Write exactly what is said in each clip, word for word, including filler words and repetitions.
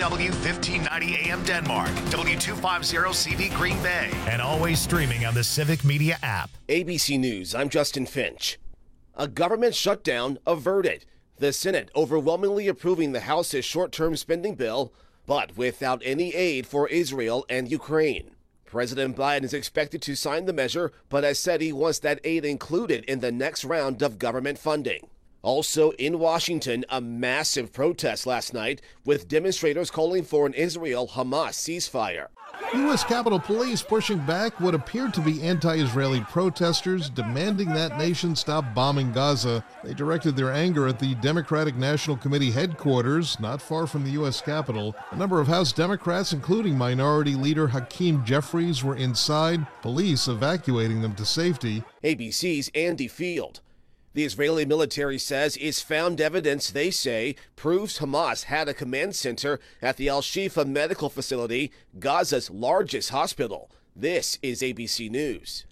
W fifteen ninety A M Denmark, W two fifty C V Green Bay, and always streaming on the Civic Media app. A B C News, I'm Justin Finch. A government shutdown averted. The Senate overwhelmingly approving the House's short-term spending bill, but without any aid for Israel and Ukraine. President Biden is expected to sign the measure, but has said he wants that aid included in the next round of government funding. Also in Washington, a massive protest last night with demonstrators calling for an Israel-Hamas ceasefire. U S Capitol Police pushing back what appeared to be anti-Israeli protesters demanding that nation stop bombing Gaza. They directed their anger at the Democratic National Committee headquarters, not far from the U S Capitol. A number of House Democrats, including Minority Leader Hakeem Jeffries, were inside, police evacuating them to safety. A B C's Andy Field. The Israeli military says it's found evidence they say proves Hamas had a command center at the Al-Shifa medical facility, Gaza's largest hospital. This is A B C News.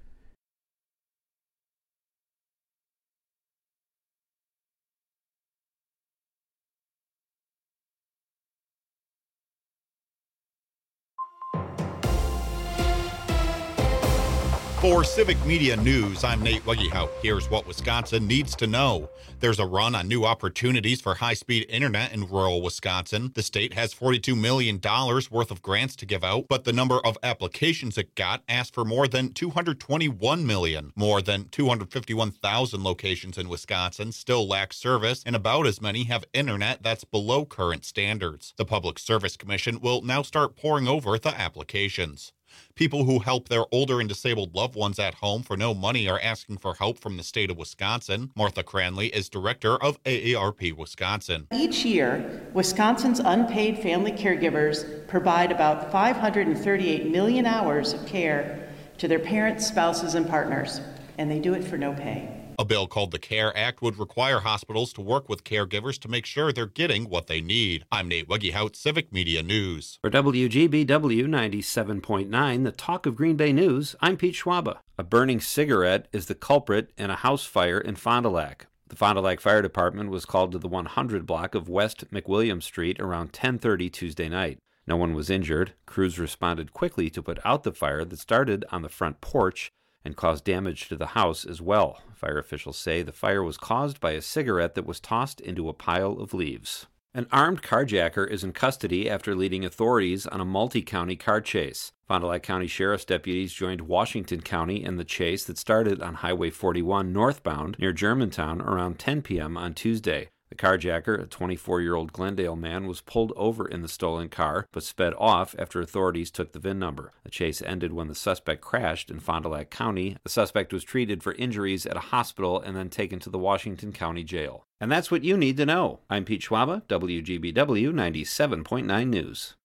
For Civic Media News, I'm Nate Wuggyhout. Here's what Wisconsin needs to know. There's a run on new opportunities for high-speed internet in rural Wisconsin. The state has forty-two million dollars worth of grants to give out, but the number of applications it got asked for more than two hundred twenty-one million. More than two hundred fifty-one thousand locations in Wisconsin still lack service, and about as many have internet that's below current standards. The Public Service Commission will now start pouring over the applications. People who help their older and disabled loved ones at home for no money are asking for help from the state of Wisconsin. Martha Cranley is director of A A R P Wisconsin. Each year, Wisconsin's unpaid family caregivers provide about five hundred thirty-eight million hours of care to their parents, spouses, and partners, and they do it for no pay. A bill called the CARE Act would require hospitals to work with caregivers to make sure they're getting what they need. I'm Nate Wuggyhout, Civic Media News. For W G B W ninety-seven point nine, the Talk of Green Bay News, I'm Pete Schwaba. A burning cigarette is the culprit in a house fire in Fond du Lac. The Fond du Lac Fire Department was called to the one hundred block of West McWilliam Street around ten thirty Tuesday night. No one was injured. Crews responded quickly to put out the fire that started on the front porch and caused damage to the house as well. Fire officials say the fire was caused by a cigarette that was tossed into a pile of leaves. An armed carjacker is in custody after leading authorities on a multi-county car chase. Fond du Lac County Sheriff's deputies joined Washington County in the chase that started on Highway forty-one northbound near Germantown around ten p.m. on Tuesday. The carjacker, a twenty-four-year-old Glendale man, was pulled over in the stolen car, but sped off after authorities took the V I N number. The chase ended when the suspect crashed in Fond du Lac County. The suspect was treated for injuries at a hospital and then taken to the Washington County Jail. And that's what you need to know. I'm Pete Schwaba, W G B W ninety-seven point nine News.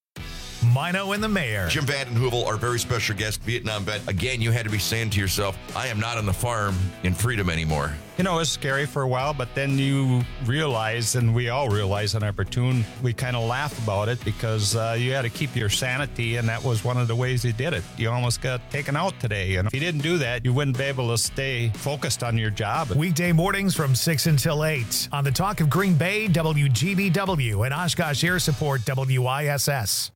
Mino and the Mayor. Jim Vanden Heuvel, our very special guest, Vietnam vet. Again, you had to be saying to yourself, I am not on the farm in freedom anymore. You know, it was scary for a while, but then you realize, and we all realize in our platoon, we kind of laugh about it because uh, you had to keep your sanity, and that was one of the ways you did it. You almost got taken out today, and if you didn't do that, you wouldn't be able to stay focused on your job. Weekday mornings from six until eight on the Talk of Green Bay, W G B W, and Oshkosh Air Support, W I S S.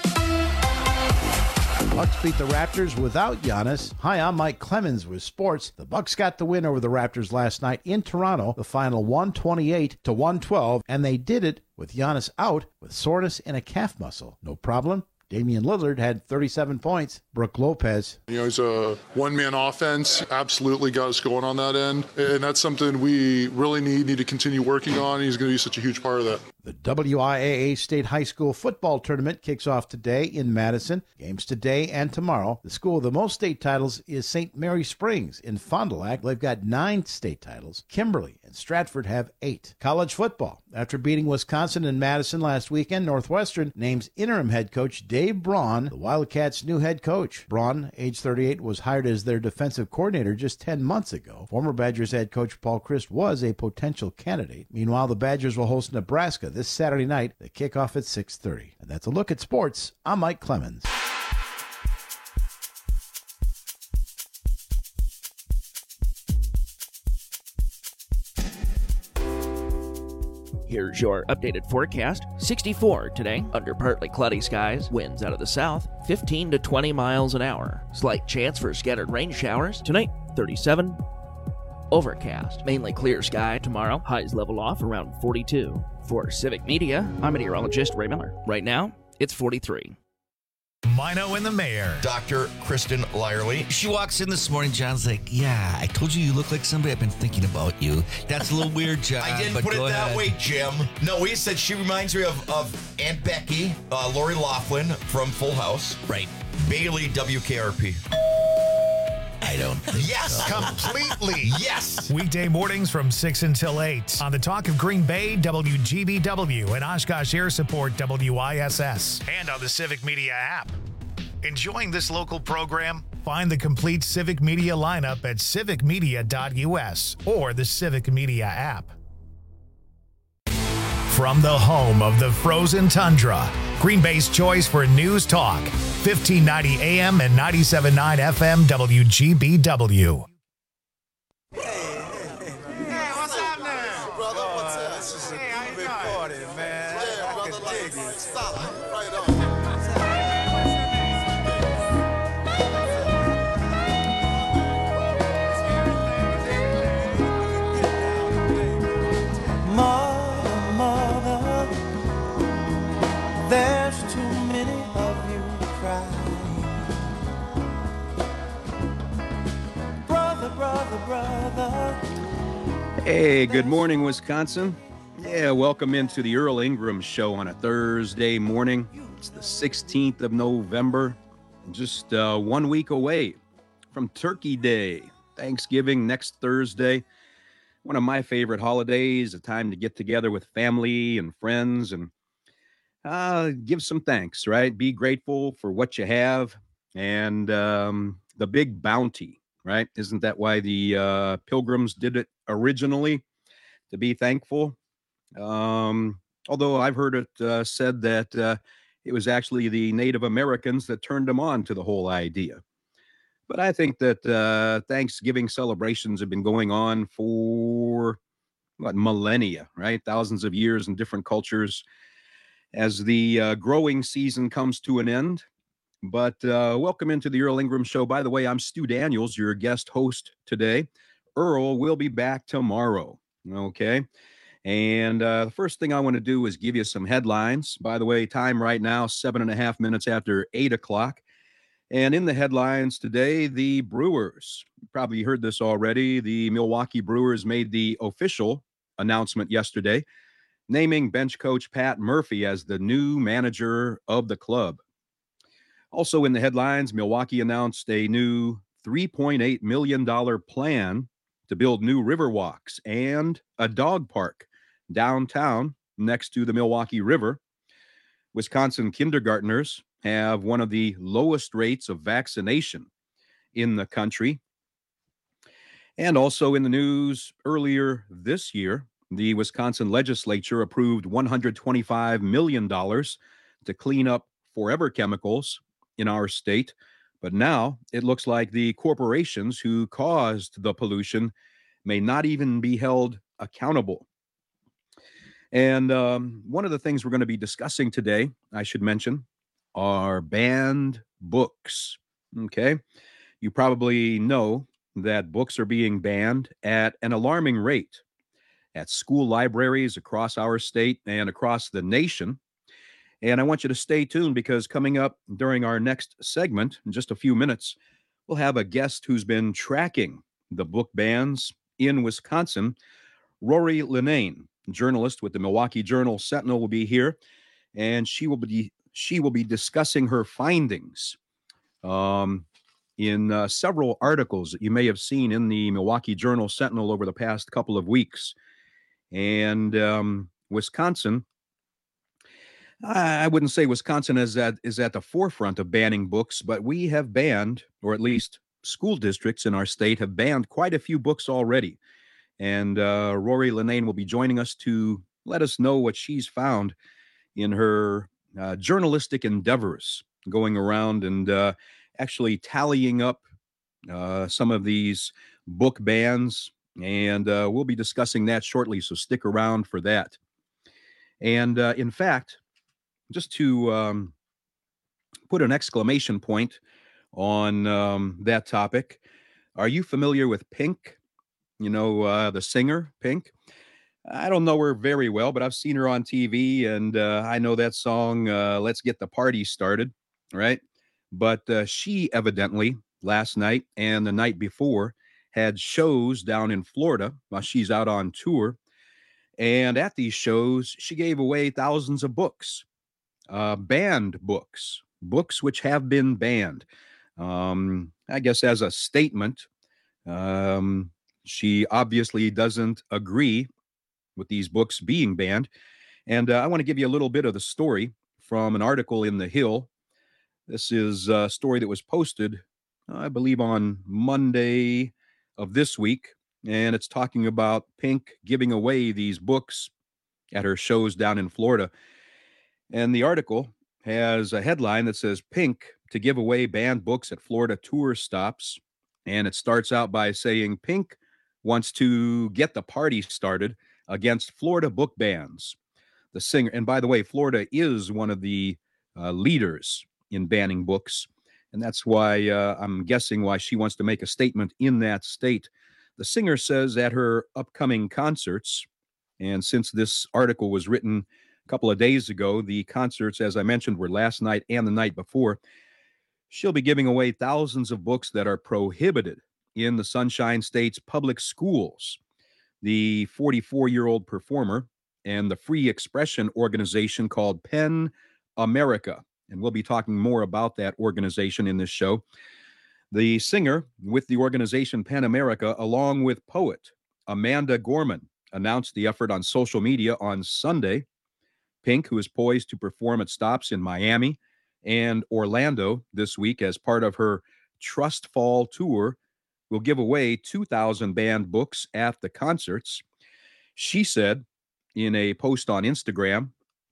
Bucks beat the Raptors without Giannis. Hi, I'm Mike Clemens with sports. The Bucks got the win over the Raptors last night in Toronto, the final one twenty-eight to one twelve, and they did it with Giannis out with soreness in a calf muscle. No problem. Damian Lillard had thirty-seven points. Brook Lopez. You know, he's a one-man offense. Absolutely got us going on that end. And that's something we really need, need to continue working on. He's going to be such a huge part of that. The W I A A State High School Football Tournament kicks off today in Madison. Games today and tomorrow. The school with the most state titles is Saint Mary Springs in Fond du Lac. They've got nine state titles. Kimberly and Stratford have eight. College football. After beating Wisconsin and Madison last weekend, Northwestern names interim head coach Dave Braun the Wildcats' new head coach. Braun, age thirty-eight, was hired as their defensive coordinator just ten months ago. Former Badgers head coach Paul Chryst was a potential candidate. Meanwhile, the Badgers will host Nebraska this Saturday night. They kick off at six thirty. And that's a look at sports. I'm Mike Clemens. Here's your updated forecast. sixty-four today, under partly cloudy skies. Winds out of the south, fifteen to twenty miles an hour. Slight chance for scattered rain showers. Tonight, thirty-seven. Overcast, mainly clear sky tomorrow. Highs level off around forty-two. For Civic Media, I'm meteorologist Ray Miller. Right now, it's forty-three. Mino and the Mayor. Doctor Kristen Lyerly. She walks in this morning. John's like, yeah, I told you you look like somebody. I've been thinking about you. That's a little weird, John. I didn't but put it go that ahead. way, Jim. No, he said she reminds me of, of Aunt Becky, uh, Lori Loughlin from Full House. Right. Bailey, W K R P. I don't think Yes, so. completely. Yes. Weekday mornings from six until eight on the Talk of Green Bay, W G B W, and Oshkosh Air Support, W I S S, and on the Civic Media app. Enjoying this local program? Find the complete Civic Media lineup at civic media dot U S or the Civic Media app. From the home of the frozen tundra, Green Bay's choice for news talk, fifteen ninety A M and ninety-seven point nine F M W G B W. Hey, what's up now? Brother, what's up? This is a big party, man. Yeah, I can dig it. Stop it. Right on. Mother, mother, there's too many of you crying. Brother, brother, brother. Hey, good morning, Wisconsin. Yeah, welcome into the Earl Ingram Show on a Thursday morning. It's the sixteenth of November, just uh, one week away from Turkey Day, Thanksgiving next Thursday. One of my favorite holidays, a time to get together with family and friends and uh, give some thanks, right? Be grateful for what you have and um, the big bounty, right? Isn't that why the uh, Pilgrims did it originally, to be thankful? Um, although I've heard it uh, said that uh, it was actually the Native Americans that turned them on to the whole idea. But I think that uh, Thanksgiving celebrations have been going on for, what, millennia, right? Thousands of years in different cultures as the uh, growing season comes to an end. But uh, welcome into the Earl Ingram Show. By the way, I'm Stu Daniels, your guest host today. Earl will be back tomorrow, okay? And uh, the first thing I want to do is give you some headlines. By the way, time right now, seven and a half minutes after eight o'clock. And in the headlines today, the Brewers, you probably heard this already, the Milwaukee Brewers made the official announcement yesterday, naming bench coach Pat Murphy as the new manager of the club. Also in the headlines, Milwaukee announced a new three point eight million dollars plan to build new river walks and a dog park downtown next to the Milwaukee River. Wisconsin kindergartners have one of the lowest rates of vaccination in the country. And also in the news earlier this year, the Wisconsin legislature approved one hundred twenty-five million dollars to clean up forever chemicals in our state. But now it looks like the corporations who caused the pollution may not even be held accountable. And um, one of the things we're going to be discussing today, I should mention, are banned books. Okay. You probably know that books are being banned at an alarming rate at school libraries across our state and across the nation. And I want you to stay tuned because coming up during our next segment, in just a few minutes, we'll have a guest who's been tracking the book bans in Wisconsin. Rory Linnane, journalist with the Milwaukee Journal Sentinel, will be here, and she will be she will be discussing her findings um, in uh, several articles that you may have seen in the Milwaukee Journal Sentinel over the past couple of weeks. And um, Wisconsin, I wouldn't say Wisconsin is at, is at the forefront of banning books, but we have banned, or at least school districts in our state have banned quite a few books already. And uh, Rory Linnane will be joining us to let us know what she's found in her uh, journalistic endeavors, going around and uh, actually tallying up uh, some of these book bans. And uh, we'll be discussing that shortly, so stick around for that. And uh, in fact, just to um, put an exclamation point on um, that topic, are you familiar with Pink? You know, uh, the singer, Pink? I don't know her very well, but I've seen her on T V, and uh, I know that song, uh, Let's Get the Party Started, right? But uh, she evidently, last night and the night before, had shows down in Florida while she's out on tour. And at these shows, she gave away thousands of books, uh, banned books, books which have been banned. Um, I guess as a statement, um, she obviously doesn't agree with these books being banned. And uh, I want to give you a little bit of the story from an article in The Hill. This is a story that was posted, I believe, on Monday of this week. And it's talking about Pink giving away these books at her shows down in Florida. And the article has a headline that says, Pink to give away banned books at Florida tour stops. And it starts out by saying, Pink wants to get the party started against Florida book bans. The singer, and by the way, Florida is one of the uh, leaders in banning books. And that's why uh, I'm guessing why she wants to make a statement in that state. The singer says at her upcoming concerts, and since this article was written a couple of days ago, the concerts, as I mentioned, were last night and the night before, she'll be giving away thousands of books that are prohibited in the Sunshine State's public schools. The forty-four-year-old performer and the free expression organization called PEN America, and we'll be talking more about that organization in this show. The singer with the organization PEN America, along with poet Amanda Gorman, announced the effort on social media on Sunday. Pink, who is poised to perform at stops in Miami and Orlando this week as part of her Trust Fall tour, will give away two thousand banned books at the concerts. She said in a post on Instagram,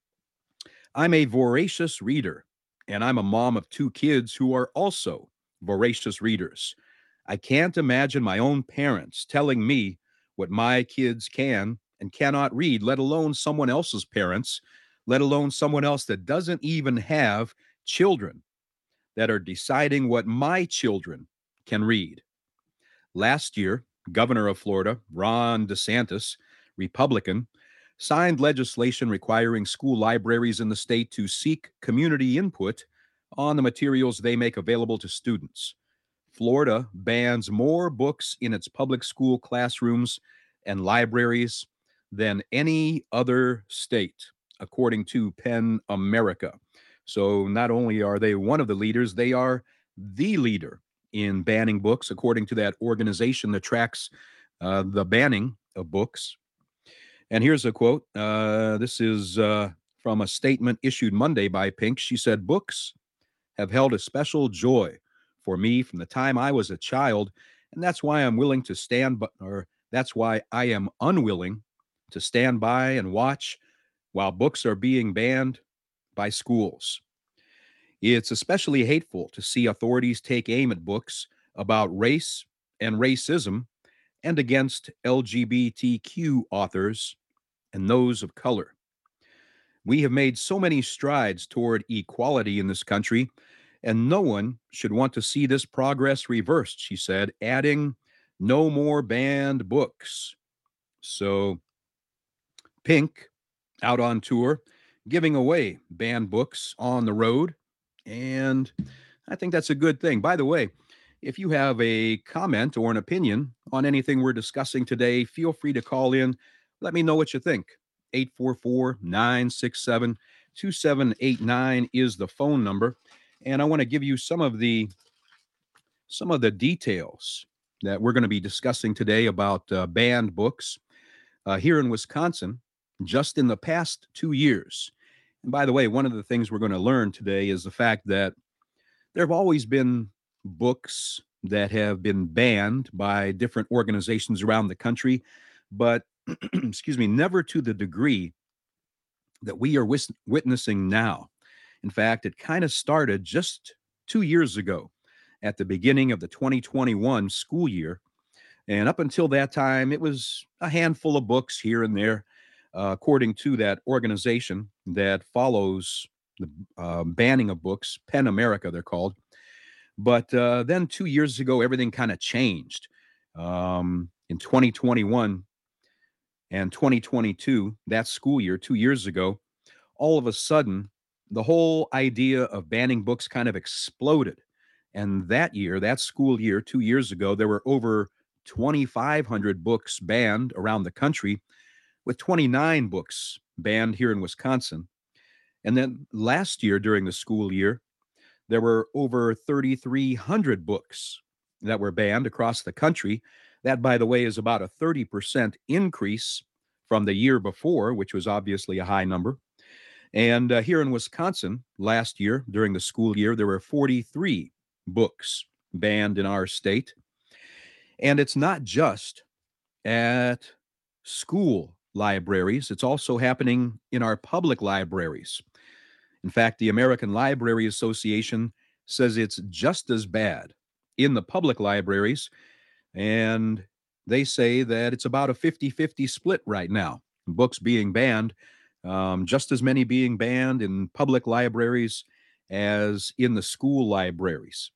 I'm a voracious reader, and I'm a mom of two kids who are also voracious readers. I can't imagine my own parents telling me what my kids can and cannot read, let alone someone else's parents, let alone someone else that doesn't even have children, that are deciding what my children can read. Last year, Governor of Florida, Ron DeSantis, Republican, signed legislation requiring school libraries in the state to seek community input on the materials they make available to students. Florida bans more books in its public school classrooms and libraries than any other state, according to PEN America. So not only are they one of the leaders, they are the leader in banning books, according to that organization that tracks uh, the banning of books. And here's a quote. Uh, this is uh, from a statement issued Monday by Pink. She said, books have held a special joy for me from the time I was a child, and that's why I'm willing to stand, but or that's why I am unwilling to stand by and watch while books are being banned by schools. It's especially hateful to see authorities take aim at books about race and racism and against L G B T Q authors and those of color. We have made so many strides toward equality in this country, and no one should want to see this progress reversed, she said, adding, no more banned books. So, Pink, out on tour, giving away banned books on the road, and I think that's a good thing. By the way, if you have a comment or an opinion on anything we're discussing today, feel free to call in. Let me know what you think. eight four four, nine six seven, two seven eight nine is the phone number. And I want to give you some of the some of the details that we're going to be discussing today about uh, banned books uh, here in Wisconsin just in the past two years. And by the way, one of the things we're going to learn today is the fact that there have always been books that have been banned by different organizations around the country, but, excuse me, never to the degree that we are wis- witnessing now. In fact, it kind of started just two years ago at the beginning of the twenty twenty-one school year. And up until that time, it was a handful of books here and there. uh, according to that organization that follows the uh, banning of books, PEN America, they're called. But uh, then two years ago, everything kind of changed. Um, in twenty twenty-one and twenty twenty-two, that school year, two years ago, all of a sudden, the whole idea of banning books kind of exploded. And that year, that school year, two years ago, there were over twenty-five hundred books banned around the country, with twenty-nine books banned here in Wisconsin. And then last year, during the school year, there were over thirty-three hundred books that were banned across the country. That, by the way, is about a thirty percent increase from the year before, which was obviously a high number. And uh, here in Wisconsin, last year, during the school year, there were forty-three books banned in our state. And it's not just at school libraries, it's also happening in our public libraries. In fact, the American Library Association says it's just as bad in the public libraries, and they say that it's about a fifty-fifty split right now. Books being banned, um, just as many being banned in public libraries as in the school libraries.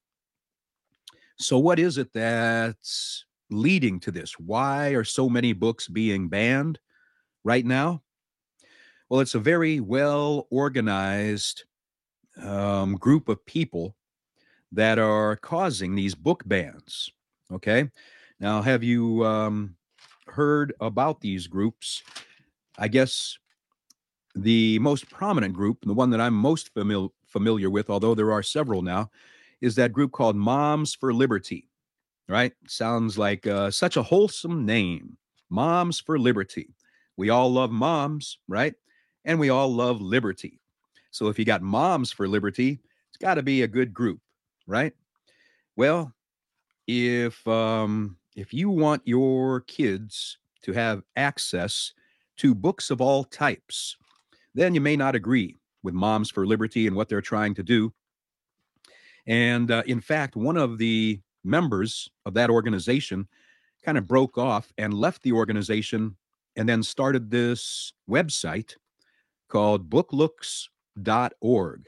So what is it that's leading to this? Why are so many books being banned right now? Well, it's a very well-organized um, group of people that are causing these book bans, okay? Now, have you um, heard about these groups? I guess the most prominent group, the one that I'm most famil- familiar with, although there are several now, is that group called Moms for Liberty, right? Sounds like uh, such a wholesome name, Moms for Liberty. We all love moms, right? And we all love liberty. So if you got Moms for Liberty, it's got to be a good group, right? Well, if um, if you want your kids to have access to books of all types, then you may not agree with Moms for Liberty and what they're trying to do. And uh, in fact, one of the members of that organization kind of broke off and left the organization and then started this website called booklooks dot org.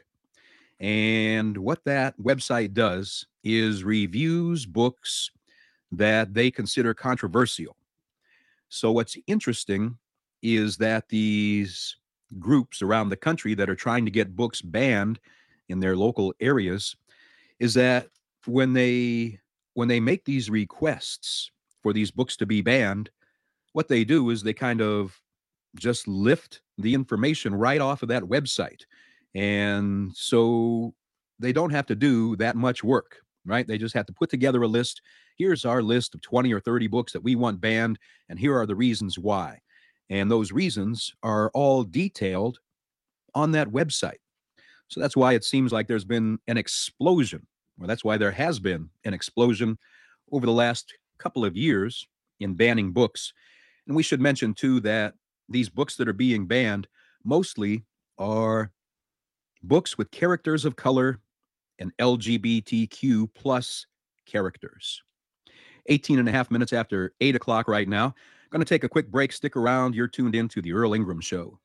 And what that website does is reviews books that they consider controversial. So what's interesting is that these groups around the country that are trying to get books banned in their local areas is that when they when they make these requests for these books to be banned, what they do is they kind of just lift the information right off of that website. And so they don't have to do that much work, right? They just have to put together a list. Here's our list of twenty or thirty books that we want banned, and here are the reasons why. And those reasons are all detailed on that website. So that's why it seems like there's been an explosion, or that's why there has been an explosion over the last couple of years in banning books. And we should mention, too, that these books that are being banned mostly are books with characters of color and L G B T Q plus characters. eighteen and a half minutes after eight o'clock right now. Going to take a quick break. Stick around. You're tuned in to the Earl Ingram Show.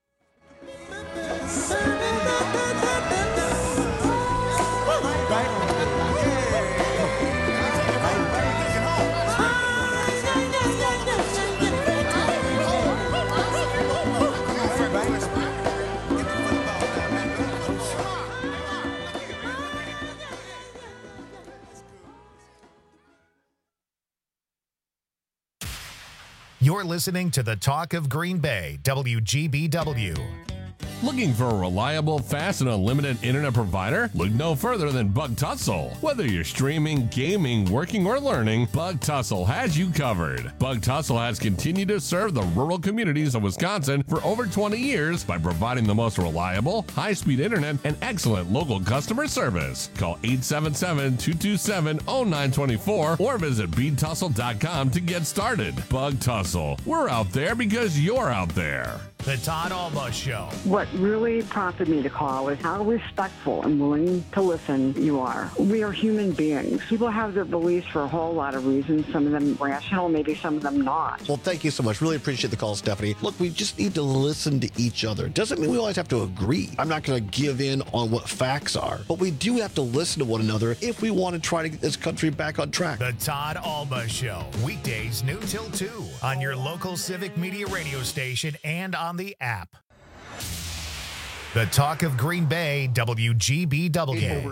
You're listening to the Talk of Green Bay, W G B W. Looking for a reliable, fast, and unlimited internet provider? Look no further than Bug Tussle. Whether you're streaming, gaming, working, or learning, Bug Tussle has you covered. Bug Tussle has continued to serve the rural communities of Wisconsin for over twenty years by providing the most reliable, high-speed internet and excellent local customer service. Call eight seven seven, two two seven, zero nine two four or visit bead tussle dot com to get started. Bug Tussle. We're out there because you're out there. The Todd Alba Show. What really prompted me to call is how respectful and willing to listen you are. We are human beings. People have their beliefs for a whole lot of reasons, some of them rational, maybe some of them not. Well, thank you so much. Really appreciate the call, Stephanie. Look, we just need to listen to each other. Doesn't mean we always have to agree. I'm not going to give in on what facts are, but we do have to listen to one another if we want to try to get this country back on track. The Todd Alba Show. Weekdays noon till two on your local Civic Media radio station and on the app. The Talk of Green Bay, W G B W.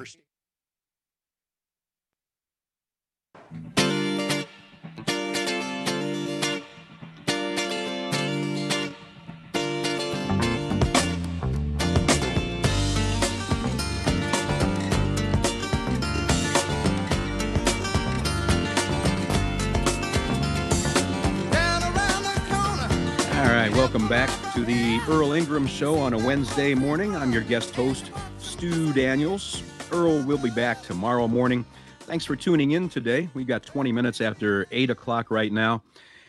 All right, welcome back to the Earl Ingram Show on a Wednesday morning. I'm your guest host, Stu Daniels. Earl will be back tomorrow morning. Thanks for tuning in today. We've got twenty minutes after eight o'clock right now.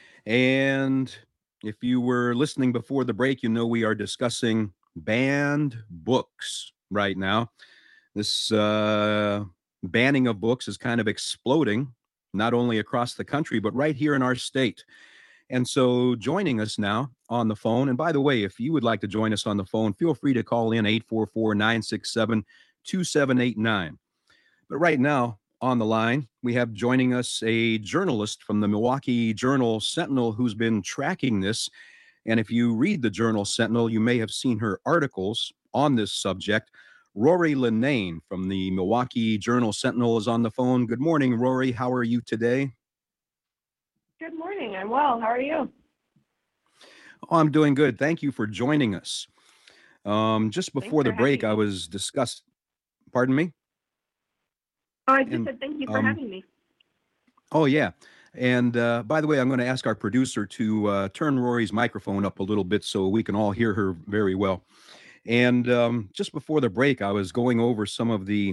And if you were listening before the break, you know we are discussing banned books right now. This uh, banning of books is kind of exploding, not only across the country, but right here in our state. And so joining us now on the phone, and by the way, if you would like to join us on the phone, feel free to call in eight four four, nine six seven, two seven eight nine. But right now on the line, we have joining us a journalist from the Milwaukee Journal Sentinel who's been tracking this. And if you read the Journal Sentinel, you may have seen her articles on this subject. Rory Linnane from the Milwaukee Journal Sentinel is on the phone. Good morning, Rory. How are you today? Good morning. I'm well. How are you? Oh, I'm doing good. Thank you for joining us. Um, just before the break, I was discussing, pardon me? Oh, I just And, said thank you for um, having me. Oh, yeah. And uh, by the way, I'm going to ask our producer to uh, turn Rory's microphone up a little bit so we can all hear her very well. And um, just before the break, I was going over some of the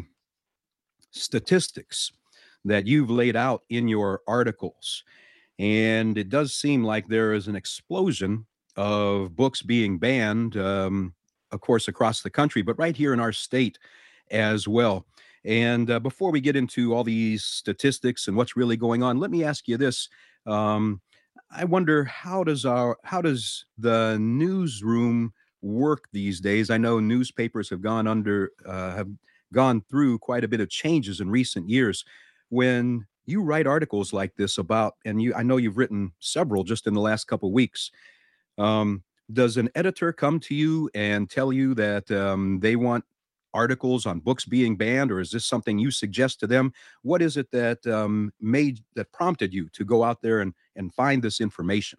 statistics that you've laid out in your articles. And it does seem like there is an explosion of books being banned, um, of course, across the country, but right here in our state as well. And uh, before we get into all these statistics and what's really going on, let me ask you this. Um, I wonder, how does our how does the newsroom work these days? I know newspapers have gone under uh, have gone through quite a bit of changes in recent years. When you write articles like this about, and you, I know you've written several just in the last couple of weeks. Um, does an editor come to you and tell you that um, they want articles on books being banned, or is this something you suggest to them? What is it that um, made that prompted you to go out there and and find this information?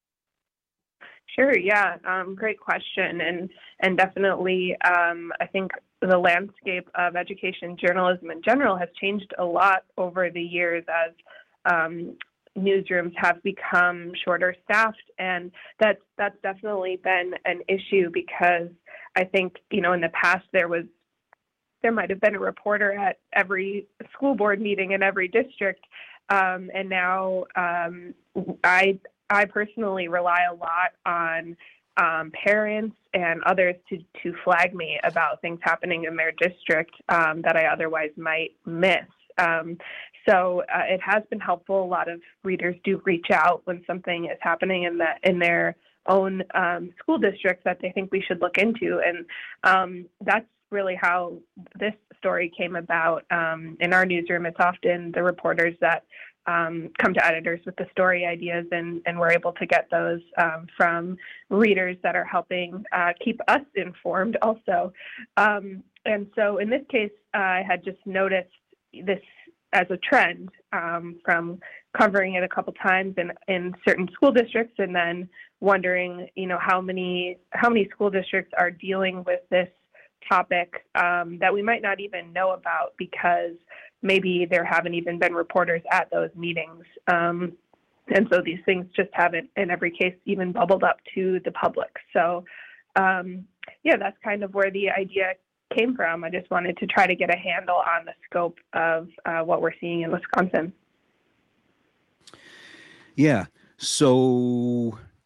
Sure. Yeah. Um, great question. And, and definitely, um, I think the landscape of education journalism in general has changed a lot over the years as um, newsrooms have become shorter staffed. And that's, that's definitely been an issue because I think, you know, in the past there was, there might have been a reporter at every school board meeting in every district. Um, and now um, I, I personally rely a lot on um, parents and others to, to flag me about things happening in their district um, that I otherwise might miss. Um, so uh, it has been helpful. A lot of readers do reach out when something is happening in the in their own um, school district that they think we should look into, and um, that's really how this story came about. Um, in our newsroom, it's often the reporters that Um, come to editors with the story ideas, and, and we're able to get those um, from readers that are helping uh, keep us informed also. Um, and so in this case, uh, I had just noticed this as a trend um, from covering it a couple times in, in certain school districts, and then wondering, you know, how many how many school districts are dealing with this topic um, that we might not even know about because maybe there haven't even been reporters at those meetings. Um, and so these things just haven't, in every case, even bubbled up to the public. So, um, yeah, that's kind of where the idea came from. I just wanted to try to get a handle on the scope of uh, what we're seeing in Wisconsin. Yeah. So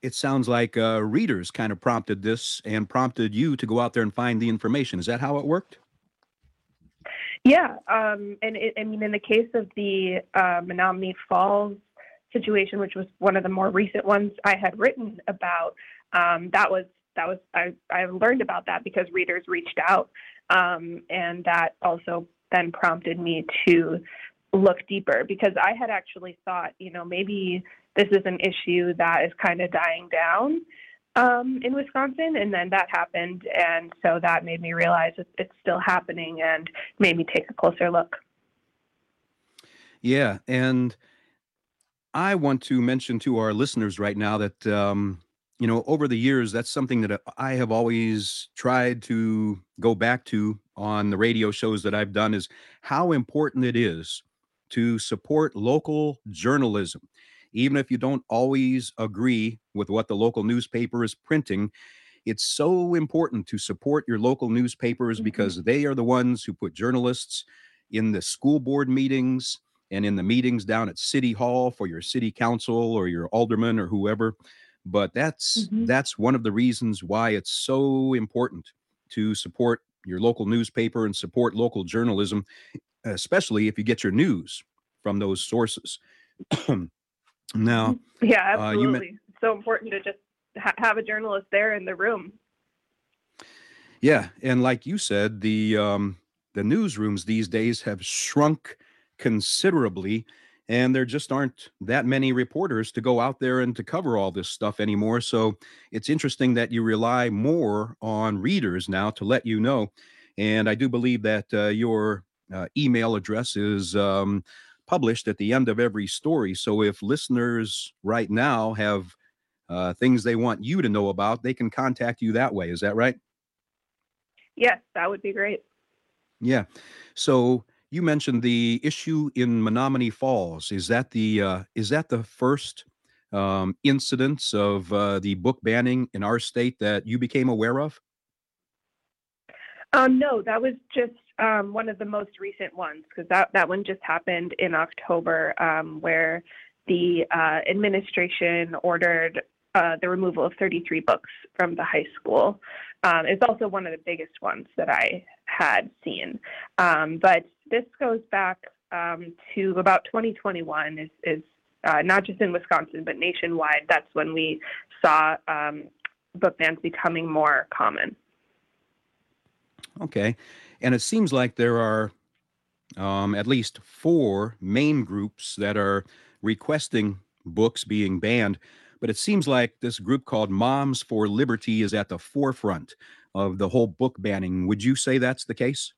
it sounds like uh, readers kind of prompted this and prompted you to go out there and find the information. Is that how it worked? Yeah, um, and it, I mean, in the case of the uh, Menominee Falls situation, which was one of the more recent ones I had written about, um, that was that was I, I learned about that because readers reached out, um, and that also then prompted me to look deeper, because I had actually thought, you know, maybe this is an issue that is kind of dying down um, in Wisconsin, and then that happened, and so that made me realize it's, it's still happening and made me take a closer look. Yeah, and I want to mention to our listeners right now that, um, you know, over the years, that's something that I have always tried to go back to on the radio shows that I've done, is how important it is to support local journalism. Even if you don't always agree with what the local newspaper is printing, it's so important to support your local newspapers mm-hmm. because they are the ones who put journalists in the school board meetings and in the meetings down at City Hall for your city council or your alderman or whoever. But that's mm-hmm. that's one of the reasons why it's so important to support your local newspaper and support local journalism, especially if you get your news from those sources. Now, yeah, absolutely. Uh, you meant, it's so important to just ha- have a journalist there in the room. Yeah, and like you said, the um, the newsrooms these days have shrunk considerably, and there just aren't that many reporters to go out there and to cover all this stuff anymore. So it's interesting that you rely more on readers now to let you know. And I do believe that uh, your uh, email address is um, published at the end of every story. So if listeners right now have uh, things they want you to know about, they can contact you that way. Is that right? Yes, that would be great. Yeah. So you mentioned the issue in Menominee Falls. Is that the uh, is that the first um, incidence of uh, the book banning in our state that you became aware of? Um, no, that was just um, one of the most recent ones, because that, that one just happened in October, um, where the uh, administration ordered uh, the removal of thirty-three books from the high school. Um, it's also one of the biggest ones that I had seen. Um, but this goes back um, to about twenty twenty-one, is, is uh, not just in Wisconsin, but nationwide. That's when we saw um, book bans becoming more common. Okay. And it seems like there are um, at least four main groups that are requesting books being banned. But it seems like this group called Moms for Liberty is at the forefront of the whole book banning. Would you say that's the case?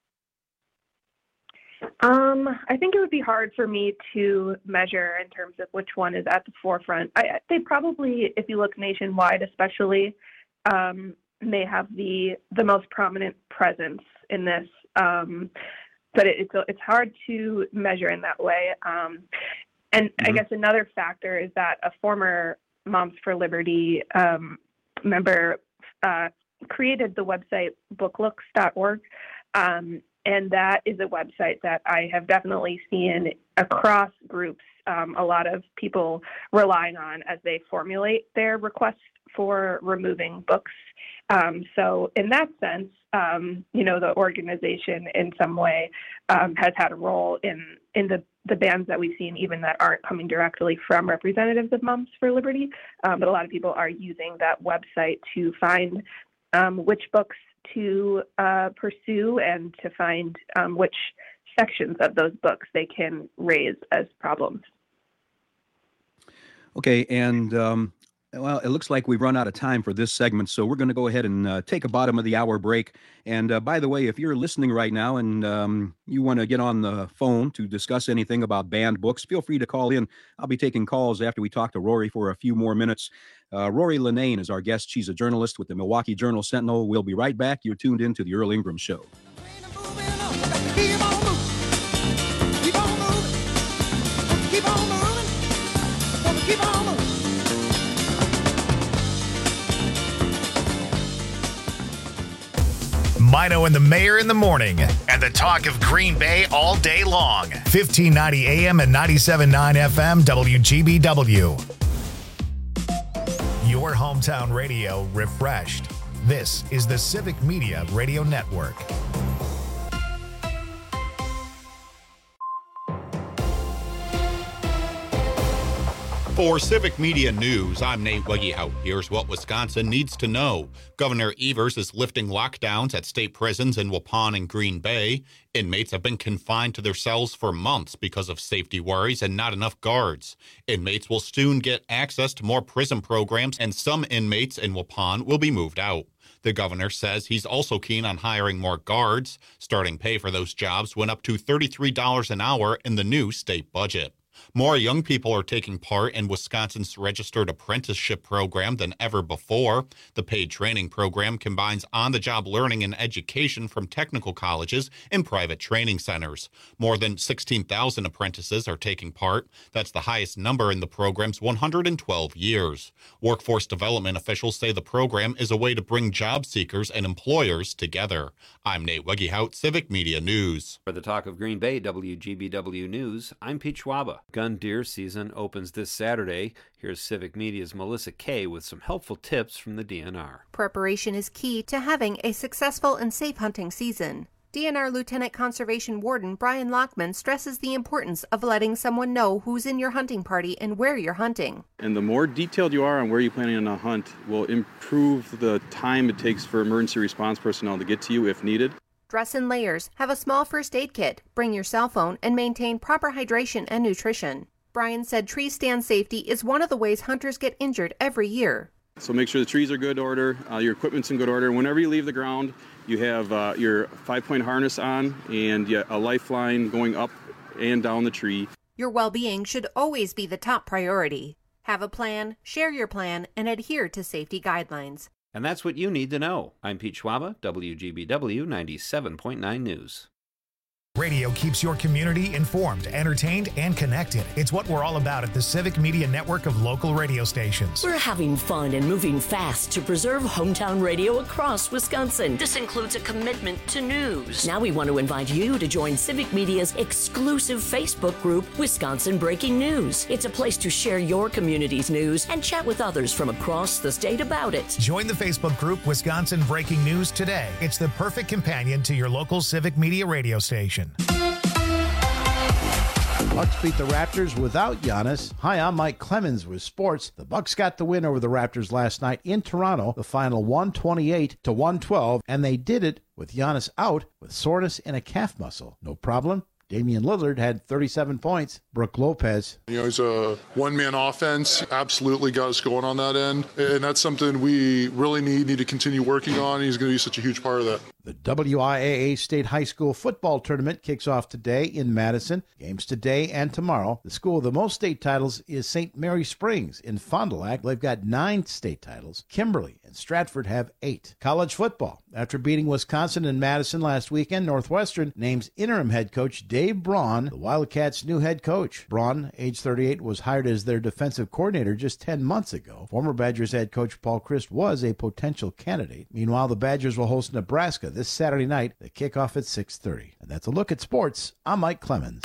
Um, I think it would be hard for me to measure in terms of which one is at the forefront. I, they probably, if you look nationwide especially, um, may have the the most prominent presence in this. Um, but it, it's it's hard to measure in that way. Um, and mm-hmm. I guess another factor is that a former Moms for Liberty um, member uh, created the website booklooks dot org. Um, and that is a website that I have definitely seen across groups, um, a lot of people relying on as they formulate their requests for removing books. Um, so in that sense, um, you know, the organization in some way um, has had a role in, in the, the bans that we've seen, even that aren't coming directly from representatives of Moms for Liberty. Um, but a lot of people are using that website to find um, which books to uh, pursue and to find um, which sections of those books they can raise as problems. Okay, and um, well, it looks like we've run out of time for this segment, so we're going to go ahead and uh, take a bottom of the hour break. And uh, by the way, if you're listening right now and um, you want to get on the phone to discuss anything about banned books, feel free to call in. I'll be taking calls after we talk to Rory for a few more minutes. Uh, Rory Linnane is our guest. She's a journalist with the Milwaukee Journal-Sentinel. We'll be right back. You're tuned in to the Earl Ingram Show. Keep on moving. Keep on moving. Keep on moving. Keep on moving. Mino and the Mayor in the morning, and the talk of Green Bay all day long. fifteen ninety A M and ninety-seven point nine F M W G B W. You're your hometown radio refreshed. This is the Civic Media Radio Network. For Civic Media News, I'm Nate Wegehout. Here's what Wisconsin needs to know. Governor Evers is lifting lockdowns at state prisons in Waupun and Green Bay. Inmates have been confined to their cells for months because of safety worries and not enough guards. Inmates will soon get access to more prison programs, and some inmates in Waupun will be moved out. The governor says he's also keen on hiring more guards. Starting pay for those jobs went up to thirty-three dollars an hour in the new state budget. More young people are taking part in Wisconsin's registered apprenticeship program than ever before. The paid training program combines on-the-job learning and education from technical colleges and private training centers. More than sixteen thousand apprentices are taking part. That's the highest number in the program's one hundred twelve years. Workforce development officials say the program is a way to bring job seekers and employers together. I'm Nate Wegehout, Civic Media News. For the Talk of Green Bay W G B W News, I'm Pete Schwaba. Gun deer season opens this Saturday. Here's Civic Media's Melissa Kay with some helpful tips from the D N R. Preparation is key to having a successful and safe hunting season. D N R Lieutenant Conservation Warden Brian Lockman stresses the importance of letting someone know who's in your hunting party and where you're hunting. And the more detailed you are on where you're planning on a hunt will improve the time it takes for emergency response personnel to get to you if needed. Dress in layers, have a small first aid kit, bring your cell phone, and maintain proper hydration and nutrition. Brian said tree stand safety is one of the ways hunters get injured every year. So make sure the trees are good order, uh, your equipment's in good order. Whenever you leave the ground, you have uh, your five-point harness on and yeah, a lifeline going up and down the tree. Your well-being should always be the top priority. Have a plan, share your plan, and adhere to safety guidelines. And that's what you need to know. I'm Pete Schwaba, W G B W ninety-seven point nine News. Radio keeps your community informed, entertained, and connected. It's what we're all about at the Civic Media Network of local radio stations. We're having fun and moving fast to preserve hometown radio across Wisconsin. This includes a commitment to news. Now we want to invite you to join Civic Media's exclusive Facebook group, Wisconsin Breaking News. It's a place to share your community's news and chat with others from across the state about it. Join the Facebook group, Wisconsin Breaking News, today. It's the perfect companion to your local Civic Media radio station. Bucks beat the Raptors without Giannis. Hi, I'm Mike Clemens with sports. The Bucks got the win over the Raptors last night in Toronto, the final one twenty-eight to one twelve, and they did it with Giannis out with soreness in a calf muscle. No problem. Damian Lillard had thirty-seven points. Brooke Lopez. You know, he's a one-man offense. Absolutely got us going on that end. And that's something we really need, need to continue working on. He's going to be such a huge part of that. The W I A A State High School football tournament kicks off today in Madison. Games today and tomorrow. The school with the most state titles is Saint Mary Springs in Fond du Lac. They've got nine state titles. Kimberly and Stratford have eight. College football. After beating Wisconsin and Madison last weekend, Northwestern names interim head coach Dave Braun the Wildcats' new head coach. Braun, age thirty-eight, was hired as their defensive coordinator just ten months ago. Former Badgers head coach Paul Chryst was a potential candidate. Meanwhile, the Badgers will host Nebraska this Saturday night. They kick off at six thirty. And that's a look at sports. I'm Mike Clemens.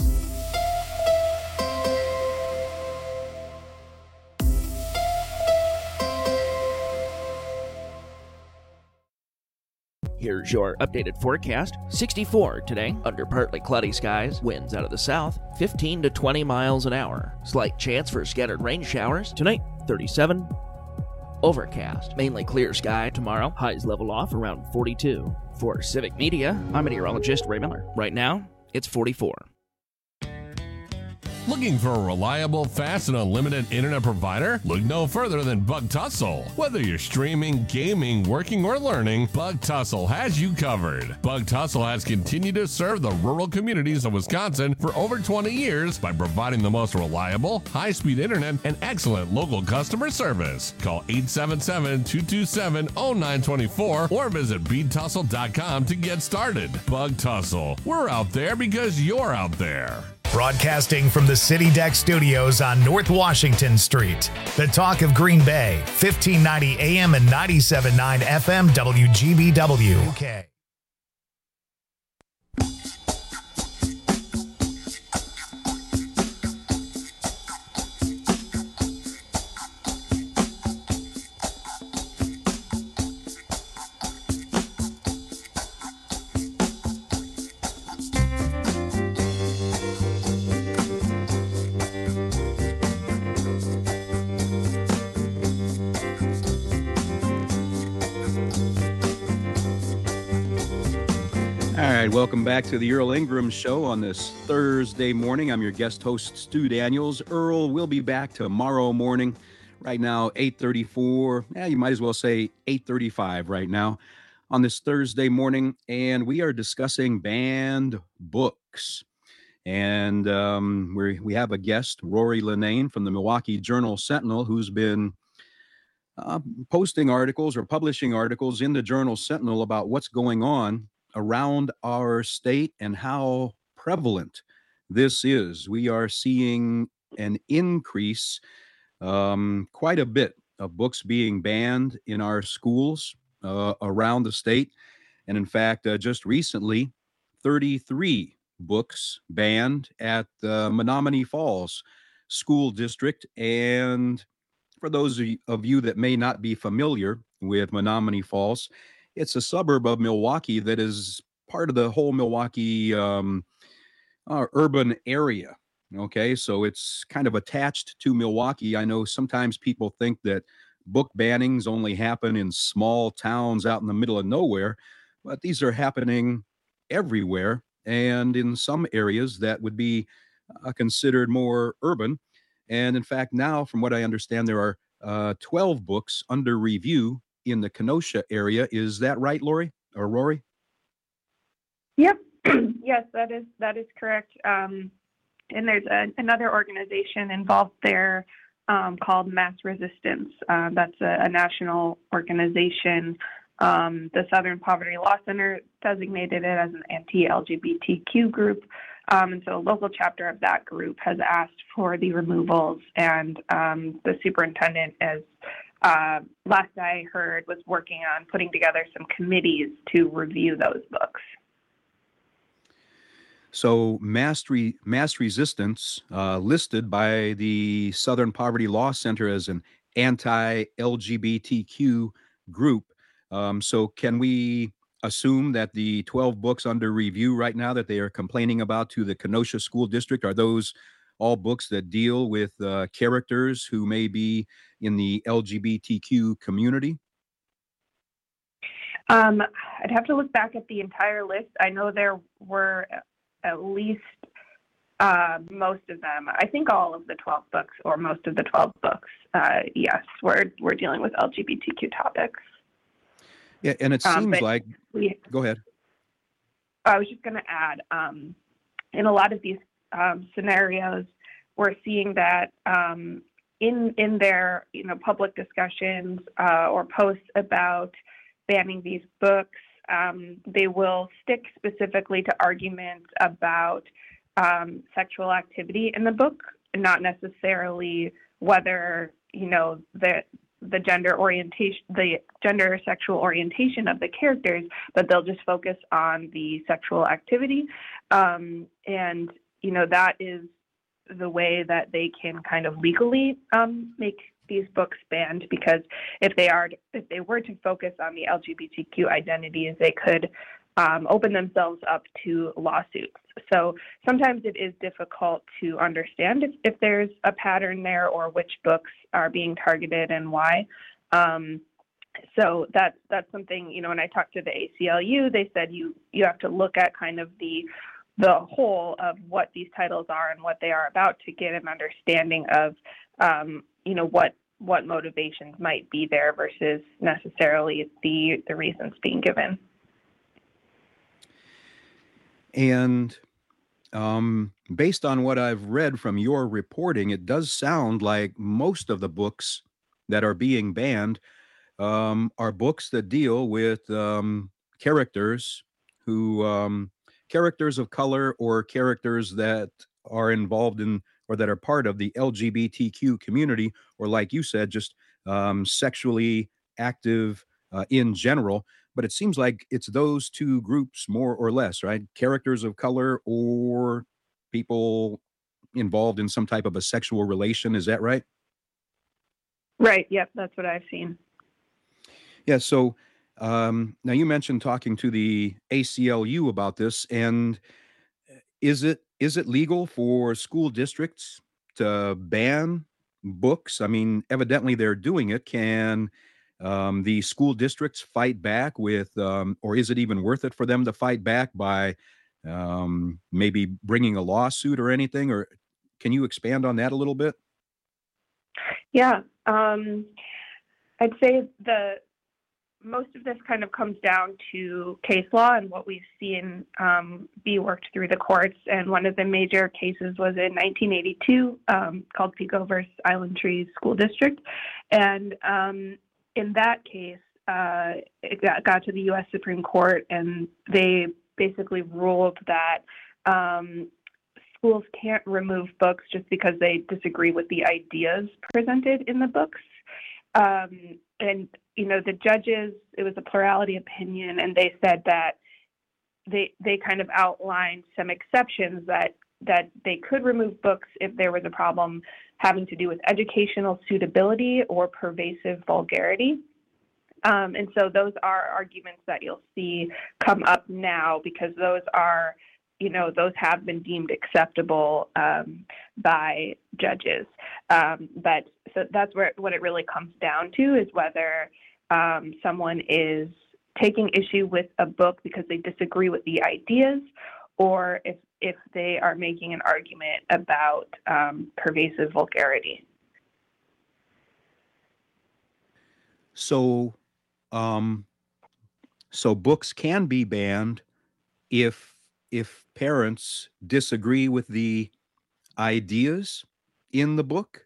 Here's your updated forecast. sixty-four today, under partly cloudy skies, winds out of the south, fifteen to twenty miles an hour. Slight chance for scattered rain showers. Tonight, thirty-seven. Overcast, mainly clear sky. Tomorrow, highs level off around forty-two. For Civic Media, I'm meteorologist Ray Miller. Right now, it's forty-four. Looking for a reliable, fast, and unlimited internet provider? Look no further than Buck Tussle. Whether you're streaming, gaming, working, or learning, Buck Tussle has you covered. Buck Tussle has continued to serve the rural communities of Wisconsin for over twenty years by providing the most reliable, high-speed internet and excellent local customer service. Call eight seven seven, two two seven, zero nine two four or visit beat tussle dot com to get started. Buck Tussle. We're out there because you're out there. Broadcasting from the City Deck Studios on North Washington Street. The Talk of Green Bay, fifteen ninety A M and ninety-seven point nine F M W G B W. Okay. right, welcome back to the Earl Ingram Show on this Thursday morning. I'm your guest host, Stu Daniels. Earl will be back tomorrow morning. Right now, eight thirty-four. Yeah, you might as well say eight thirty-five right now on this Thursday morning. And we are discussing banned books. And um, we we have a guest, Rory Linnane from the Milwaukee Journal-Sentinel, who's been uh, posting articles or publishing articles in the Journal-Sentinel about what's going on around our state and how prevalent this is. We are seeing an increase, um, quite a bit, of books being banned in our schools uh, around the state. And in fact, uh, just recently, thirty-three books banned at the Menominee Falls School District. And for those of you that may not be familiar with Menominee Falls, it's a suburb of Milwaukee that is part of the whole Milwaukee um, uh, urban area. Okay, so it's kind of attached to Milwaukee. I know sometimes people think that book bannings only happen in small towns out in the middle of nowhere, but these are happening everywhere. And in some areas that would be uh, considered more urban. And in fact, now, from what I understand, there are uh, twelve books under review in the Kenosha area. Is that right, Lori or Rory? Yep. Yes, that is that is correct. Um, and there's a, another organization involved there um, called Mass Resistance. Uh, that's a, a national organization. Um, the Southern Poverty Law Center designated it as an anti-L G B T Q group. Um, and so a local chapter of that group has asked for the removals, and um, the superintendent, as uh, last I heard, was working on putting together some committees to review those books. So mass, re- mass resistance, uh, listed by the Southern Poverty Law Center as an anti-L G B T Q group. Um, so can we assume that the twelve books under review right now that they are complaining about to the Kenosha School District, are those all books that deal with uh, characters who may be in the L G B T Q community? Um, I'd have to look back at the entire list. I know there were at least uh, most of them. I think all of the twelve books, or most of the twelve books, uh, yes, we're, we're dealing with L G B T Q topics. Yeah, and it Um, seems but like, we- go ahead. I was just going to add, um, in a lot of these um, scenarios, we're seeing that um, in in their you know public discussions uh, or posts about banning these books, um, they will stick specifically to arguments about um, sexual activity in the book, not necessarily whether you know the the gender orientation, the gender or sexual orientation of the characters, but they'll just focus on the sexual activity. Um, and, you know, that is the way that they can kind of legally um, make these books banned, because if they are, if they were to focus on the L G B T Q identities, they could um, open themselves up to lawsuits. So sometimes it is difficult to understand if, if there's a pattern there, or which books are being targeted and why. Um, so that's that's something, you know, when I talked to the A C L U, they said you you have to look at kind of the the whole of what these titles are and what they are about to get an understanding of, um, you know, what what motivations might be there versus necessarily the the reasons being given. And um, based on what I've read from your reporting, it does sound like most of the books that are being banned um, are books that deal with um, characters who, um, characters of color, or characters that are involved in or that are part of the L G B T Q community, or like you said, just um, sexually active uh, in general. But it seems like it's those two groups more or less, right? Characters of color or people involved in some type of a sexual relation. Is that right? Right. Yep. That's what I've seen. Yeah. So um, now you mentioned talking to the A C L U about this, and is it is it legal for school districts to ban books? I mean, evidently they're doing it. Can um, the school districts fight back with, um, or is it even worth it for them to fight back by um, maybe bringing a lawsuit or anything? Or can you expand on that a little bit? Yeah, um, I'd say the most of this kind of comes down to case law and what we've seen um, be worked through the courts. And one of the major cases was in nineteen eighty-two um, called Pico versus Island Trees School District. And um, in that case, uh, it got, got to the U S Supreme Court, and they basically ruled that um, schools can't remove books just because they disagree with the ideas presented in the books. Um, and, you know, the judges, it was a plurality opinion, and they said that they they kind of outlined some exceptions that, that they could remove books if there was a problem having to do with educational suitability or pervasive vulgarity. Um, and so those are arguments that you'll see come up now, because those are, you know, those have been deemed acceptable um, by judges. Um, but so that's where what it really comes down to, is whether um, someone is taking issue with a book because they disagree with the ideas, or if if they are making an argument about um, pervasive vulgarity. So, um, so books can be banned if if parents disagree with the ideas in the book?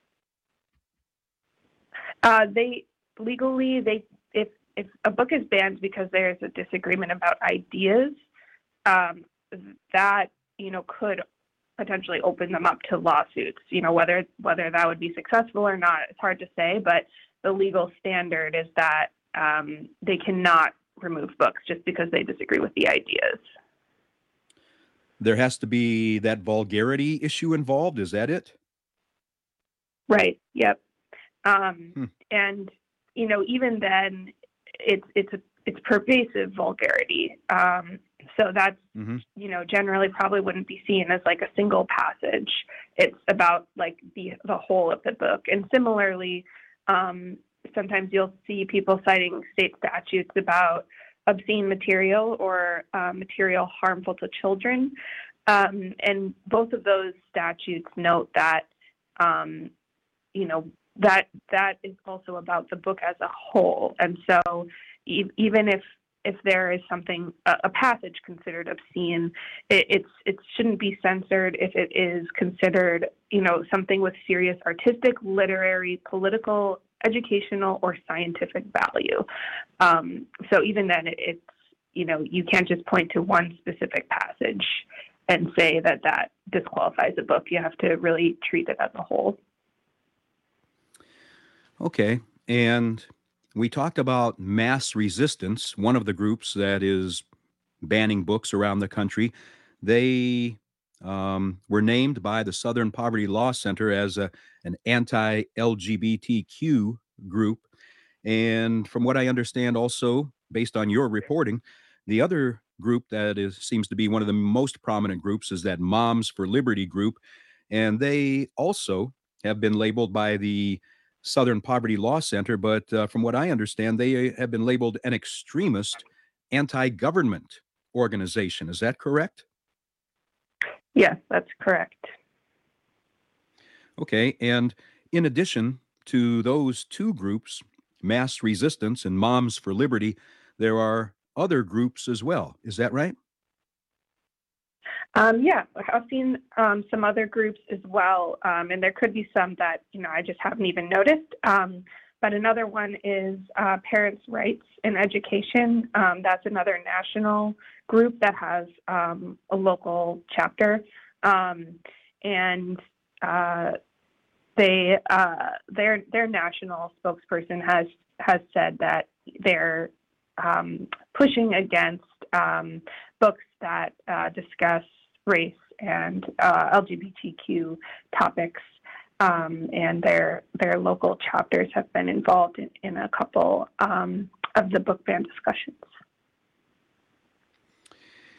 Uh, they legally, they if if a book is banned because there's a disagreement about ideas, um, that you know could potentially open them up to lawsuits. You know, whether whether that would be successful or not, it's hard to say. But the legal standard is that um, they cannot remove books just because they disagree with the ideas. There has to be that vulgarity issue involved. Is that it? Right. Yep. Um, Hmm. And you know, even then, it's it's a, it's pervasive vulgarity. Um, so that's Mm-hmm. you know generally probably wouldn't be seen as like a single passage. It's about like the the whole of the book. And similarly, um, sometimes you'll see people citing state statutes about obscene material or uh, material harmful to children. Um, and both of those statutes note that, um, you know, that that is also about the book as a whole. And so e- even if if there is something, a, a passage considered obscene, it, it's it shouldn't be censored if it is considered, you know, something with serious artistic, literary, political, educational, or scientific value. Um, so even then, it, it's, you know, you can't just point to one specific passage and say that that disqualifies a book. You have to really treat it as a whole. Okay. And we talked about mass resistance, one of the groups that is banning books around the country. They um, were named by the Southern Poverty Law Center as a, an anti-L G B T Q group. And from what I understand also, based on your reporting, the other group that is seems to be one of the most prominent groups is that Moms for Liberty group. And they also have been labeled by the Southern Poverty Law Center, but uh, from what I understand, they have been labeled an extremist anti-government organization. Is that correct? Yes, that's correct. Okay, and in addition to those two groups, Mass Resistance and Moms for Liberty, there are other groups as well. Is that right? Um, yeah, I've seen um, some other groups as well, um, and there could be some that, you know, I just haven't even noticed. Um, but another one is uh, Parents' Rights in Education. Um, that's another national group that has um, a local chapter, um, and uh, they uh, their their national spokesperson has has said that they're um, pushing against um, books that uh, discuss race and uh, L G B T Q topics, um, and their their local chapters have been involved in, in a couple um, of the book ban discussions.